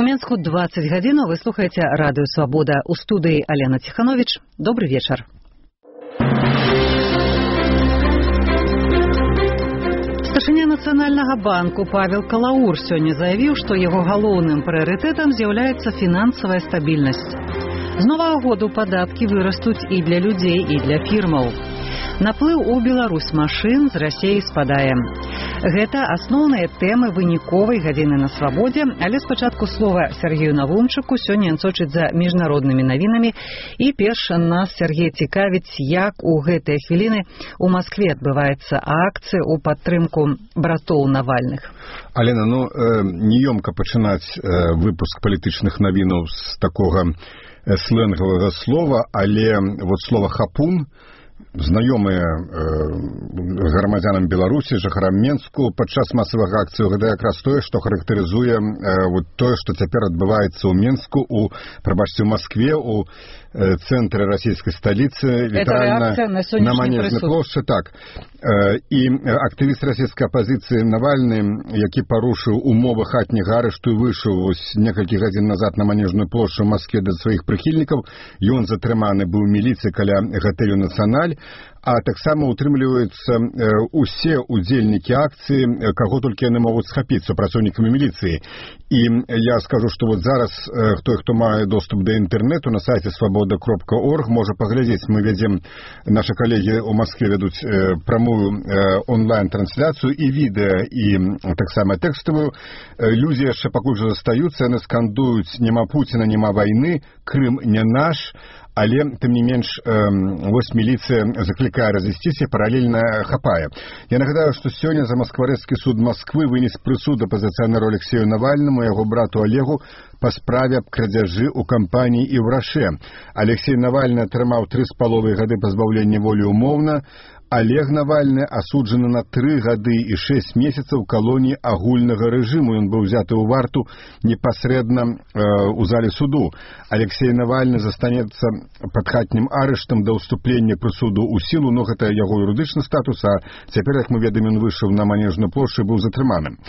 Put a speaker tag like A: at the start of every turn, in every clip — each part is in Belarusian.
A: Менску 20 гадзінаў. Вы слухаеце радыё «Свабода». У студыі Алена Тиханович. Добрый вечар. Старшыня Нацыянальнага банку Павел Калаур сёння заявіў, што яго галоўным прыярытэтам з'яўляецца фінансавая стабільнасць. З новага году падаткі вырастуць і для людзей, і для фірмаў. Наплыў у Беларусь машын з Расіі спадае. Гэта асноўныя тэмы выніковай гадзіны на свабодзе, але спачатку слова Сергею Навумчыку. Сёння ён сочыць за міжнароднымі навінамі. І перш нас, Сергей, цікавіць, як у гэтыя хвіліны у Маскве адбываецца акцыя ў падтрымку братоў Навальных.
B: Алена, неёмка пачынаць выпуск палітычных навінаў з такога сленгавага слова, але вот слова «хапун» знаёмыя грамадзянам Беларусі, жыхарам Менску падчас масавага акцыю, гэта якраз тое, што характарызуе тое, што цяпер адбываецца ў Менску, у Маскве, у цэнтры расійскай сталіцы, літаральна на Манежнай плошчы. Так. І актывіст расійскай апазіцыі Навальны, які парушыў умовы хатняга арышту і выйшаў некалькі гадзін назад на Манежную плошчу ў Маскве да сваіх прыхільнікаў, ён затрыманы быў у міліцыі каля гатэлю «Нацыяналь», а таксама утрымліваюцца усе удзельнікі акцыі, каго толькі яны могуць схапіць, супрацоўнікамі міліцыі. І я скажу, што вот зараз хто мае доступ да інтэрнэту на сайце свабода.орг можа паглядзець. Мы вядзем, нашы калегі ў Маскве вядуць прамую онлайн-трансляцыю і відэа, і таксама тэкставую. Людзі яшчэ пакуль жа застаюцца, яны скандуюць «Нема Пуціна, нема вайны», «Крым не наш», але, тым не менш, вось міліцыя заклікае развесціся, паралельна хапае. Я нагадаю, што сёння Замаскварэцкі суд Масквы вынес прысуд апазіцыянеру Алексею Навальнаму і яго брату Олегу па справе аб крадзяжы ў кампаніі і ў Раше. Алексей Навальны атрымаў 3,5 гады пазбаўлення волі ўмоўна. Олег Навальны асуджаны на 3 гады і 6 месяцаў калоніі агульнага рэжыму. Ён быў узяты ў варту непасрэдна ў зале суду. Алексей Навальны застанецца пад хатнім арыштам да ўступлення прысуду ў сілу, но гэта яго юрыдычны статус, а цяпер, як мы ведаем, ён выйшаў на Манежную плошчу і быў затрыманым.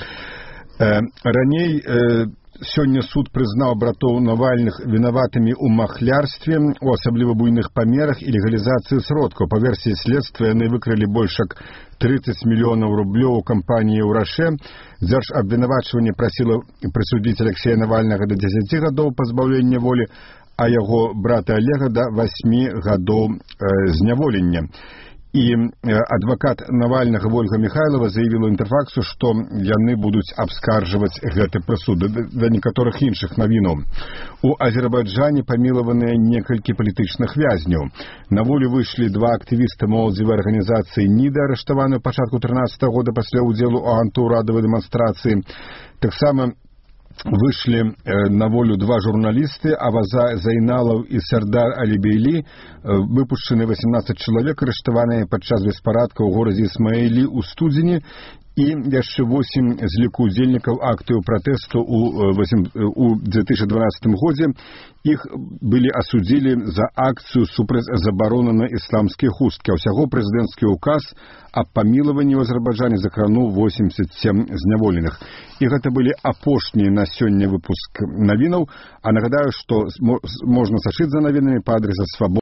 B: Раней сёння суд прызнаў братоў Навальных вінаватымі ў махлярстве, у асабліва буйных памерах і легалізацыі сродкаў. Па версіі следства яны выкралі больш як 30 мільёнаў рублёў у кампаніі ў Раше. Дзяржабвінавачванне прасіла прысудзіць Алексея Навальнага да 10 гадоў пазбаўлення волі, а яго брата Олега да 8 гадоў зняволення. І адвакат Навальнага Вольга Михайлова заявіла Інтэрфаксу, што яны будуць абскарджваць гэты прысуд. Да некаторых іншых навінаў. У Азербайджане памілаваныя некалькі палітычных вязняў. На волю выйшлі 2 актывіста моладзевай арганізацыі «НІДА», арыштаваны ў пачатку 13 года пасля ўдзелу ў антыўрадавай дэманстрацыі. Таксама выйшлі на волю 2 журналісты, Аваза Зайналаў і Сардар Алібейлі, выпушчаны 18 чалавек, арыштаваныя падчас беспарадкаў у горадзе Ісмаілі ў студзені, і яшчэ 8 з ліку удзельнікаў актыў пратэсту ў 2012 годзе. Іх былі асудзілі за акцыю супраць забароны на ісламскія хусткі. А ўсяго прэзідэнцкі ўказ аб памілаванні ў Азербайджане закрануў 87 зняволеных. І гэта былі апошнія на сёння выпуск навінаў. А нагадаю, што можна сачыць за навінамі па адрэсе свабода.